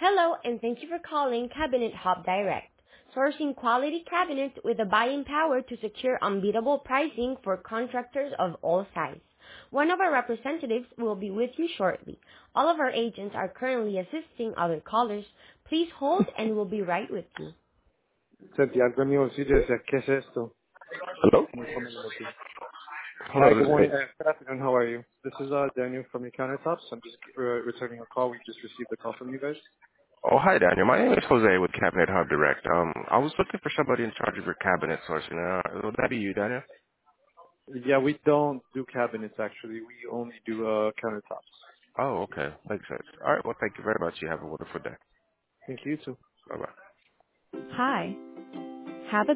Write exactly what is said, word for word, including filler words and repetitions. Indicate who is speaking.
Speaker 1: Hello, and thank you for calling Cabinet Hub Direct, sourcing quality cabinets with the buying power to secure unbeatable pricing for contractors of all sizes. One of our representatives will be with you shortly. All of our agents are currently assisting other callers. Please hold and we'll be right with you. Senti, algo al mio consiglio è che è esto.
Speaker 2: Hello?
Speaker 1: Muy familiar, too. Hi,
Speaker 2: Hello,
Speaker 1: good
Speaker 2: this
Speaker 1: morning.
Speaker 2: is
Speaker 1: Uh, good afternoon. How are you? This is uh, Daniel from your countertops. I'm just uh, returning a call. We just received a call from you guys.
Speaker 2: Oh, hi, Daniel. My name is Jose with Cabinet Hub Direct. Um, I was looking for somebody in charge of your cabinet sourcing. Uh, would that be you, Daniel?
Speaker 1: Yeah, we don't do cabinets actually. We only do uh, countertops.
Speaker 2: Oh, okay. Makes sense. All right. Well, thank you very much. You have a wonderful day.
Speaker 1: Thank you too.
Speaker 2: Bye-bye.
Speaker 1: Hi. Have a